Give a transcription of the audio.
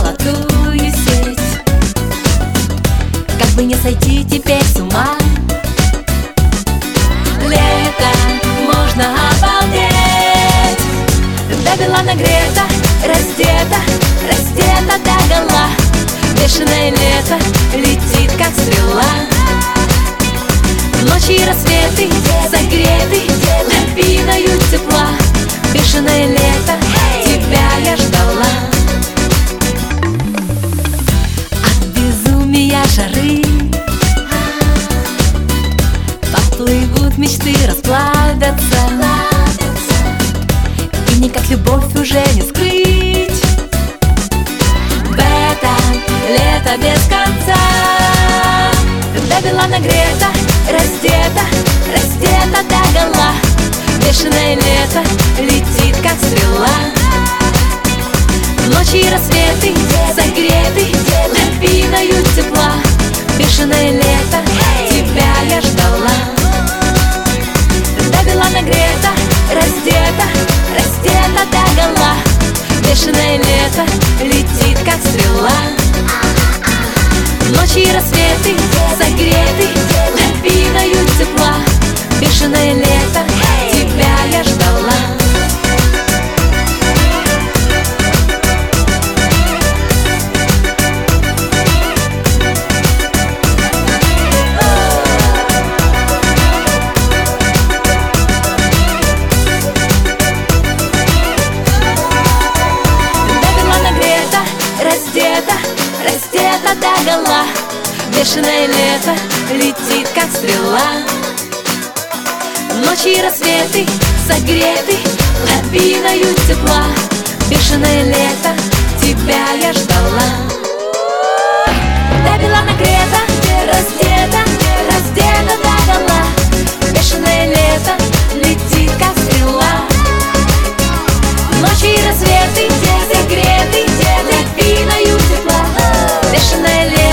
золотую сеть. Как бы не сойти теперь с ума, лето, можно обалдеть. Добела нагрета, раздета, раздета догола. Бешеное лето летит, как стрела. Ночи и рассветы согреты лавиною тепла. Бешеное лето, тебя я ждала. От безумия жары поплывут мечты, расплавятся, и никак любовь уже не скрыть. В это лето без конца добела нагрета, раздета, раздета догола. Бешеное лето летит, как стрела. Ночи и рассветы согреты лавиною тепла. Бешеное лето, тебя я ждала. Добела нагрета, раздета, раздета догола. Бешеное лето летит, как стрела. Ночи и рассветы согреты лавиною тепла. Бешеное лето, тебя я ждала. Добела нагрета, раздета, раздета догола. Бешеное лето летит, как стрела. Ночи и рассветы согреты лавиною тепла. Бешеное лето, тебя я ждала. Добела нагрета, раздета, раздета догола. Бешеное лето летит, как стрела. Ночи и рассветы согреты лавиною тепла. Бешеное лето.